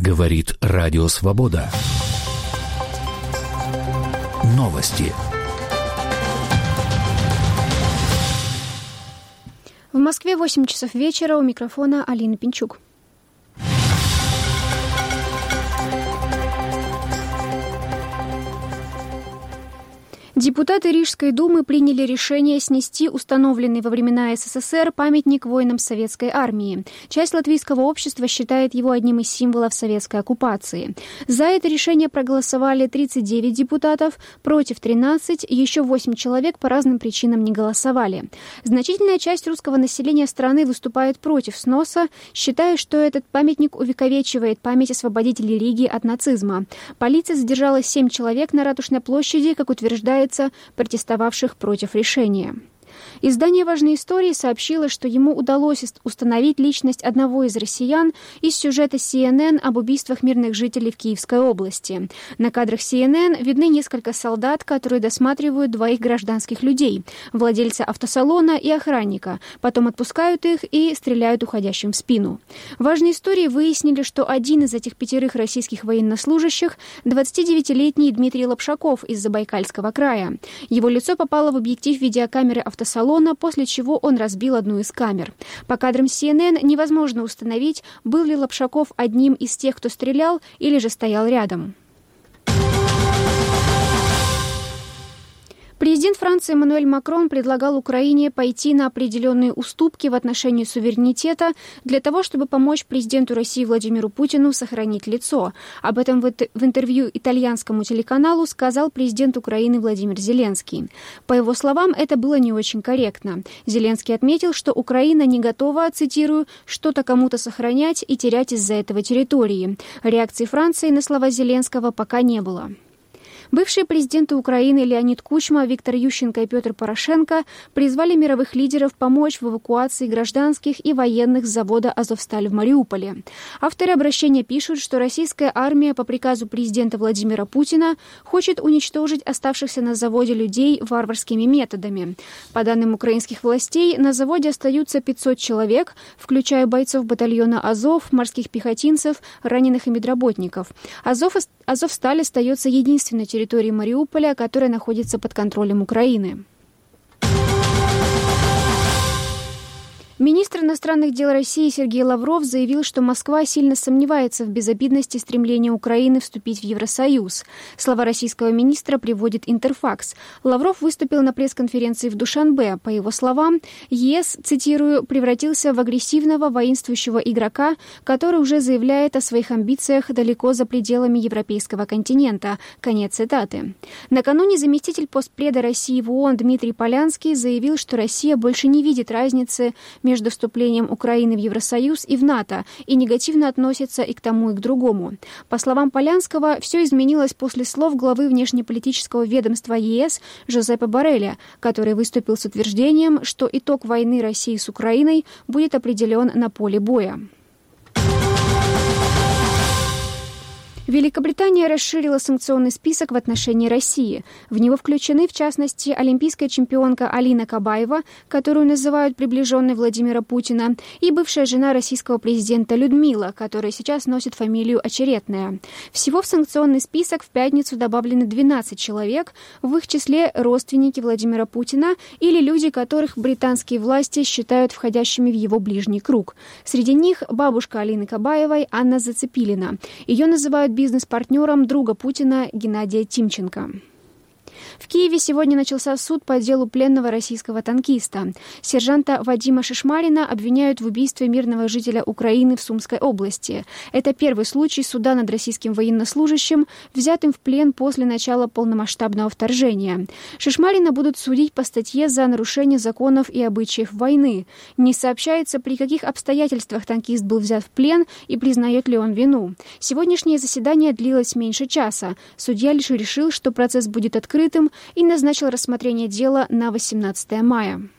Говорит Радио Свобода. Новости. В Москве 8 часов вечера. У микрофона Алина Пинчук. Депутаты Рижской думы приняли решение снести установленный во времена СССР памятник воинам Советской армии. Часть латвийского общества считает его одним из символов советской оккупации. За это решение проголосовали 39 депутатов, против 13, еще 8 человек по разным причинам не голосовали. Значительная часть русского населения страны выступает против сноса, считая, что этот памятник увековечивает память освободителей Риги от нацизма. Полиция задержала 7 человек на Ратушной площади, как утверждается, протестовавших против решения. Издание «Важные истории» сообщило, что ему удалось установить личность одного из россиян из сюжета CNN об убийствах мирных жителей в Киевской области. На кадрах CNN видны несколько солдат, которые досматривают двоих гражданских людей, владельца автосалона и охранника, потом отпускают их и стреляют уходящим в спину. «Важные истории» выяснили, что один из этих 5 российских военнослужащих – 29-летний Дмитрий Лапшаков из Забайкальского края. Его лицо попало в объектив видеокамеры автосалона, после чего он разбил одну из камер. По кадрам CNN невозможно установить, был ли Лапшаков одним из тех, кто стрелял, или же стоял рядом. Президент Франции Эммануэль Макрон предлагал Украине пойти на определенные уступки в отношении суверенитета для того, чтобы помочь президенту России Владимиру Путину сохранить лицо. Об этом в интервью итальянскому телеканалу сказал президент Украины Владимир Зеленский. По его словам, это было не очень корректно. Зеленский отметил, что Украина не готова, цитирую, «что-то кому-то сохранять и терять из-за этого территории». Реакции Франции на слова Зеленского пока не было. Бывшие президенты Украины Леонид Кучма, Виктор Ющенко и Петр Порошенко призвали мировых лидеров помочь в эвакуации гражданских и военных с завода «Азовсталь» в Мариуполе. Авторы обращения пишут, что российская армия по приказу президента Владимира Путина хочет уничтожить оставшихся на заводе людей варварскими методами. По данным украинских властей, на заводе остаются 500 человек, включая бойцов батальона «Азов», морских пехотинцев, раненых и медработников. «Азовсталь» остается единственной территории Мариуполя, которая находится под контролем Украины. Министр иностранных дел России Сергей Лавров заявил, что Москва сильно сомневается в безобидности стремления Украины вступить в Евросоюз. Слова российского министра приводит Интерфакс. Лавров выступил на пресс-конференции в Душанбе. По его словам, ЕС, цитирую, превратился в агрессивного воинствующего игрока, который уже заявляет о своих амбициях далеко за пределами европейского континента. Конец цитаты. Накануне заместитель постпреда России в ООН Дмитрий Полянский заявил, что Россия больше не видит разницы между вступлением Украины в Евросоюз и в НАТО и негативно относится и к тому, и к другому. По словам Полянского, все изменилось после слов главы внешнеполитического ведомства ЕС Жозепа Борреля, который выступил с утверждением, что итог войны России с Украиной будет определен на поле боя. Великобритания расширила санкционный список в отношении России. В него включены, в частности, олимпийская чемпионка Алина Кабаева, которую называют приближенной Владимира Путина, и бывшая жена российского президента Людмила, которая сейчас носит фамилию Очеретная. Всего в санкционный список в пятницу добавлены 12 человек, в их числе родственники Владимира Путина или люди, которых британские власти считают входящими в его ближний круг. Среди них бабушка Алины Кабаевой Анна Зацепилина. Ее называют бизнес-партнером друга Путина Геннадия Тимченко. В Киеве сегодня начался суд по делу пленного российского танкиста. Сержанта Вадима Шишмарина обвиняют в убийстве мирного жителя Украины в Сумской области. Это первый случай суда над российским военнослужащим, взятым в плен после начала полномасштабного вторжения. Шишмарина будут судить по статье за нарушение законов и обычаев войны. Не сообщается, при каких обстоятельствах танкист был взят в плен и признает ли он вину. Сегодняшнее заседание длилось меньше часа. Судья лишь решил, что процесс будет открытым, и назначил рассмотрение дела на 18 мая.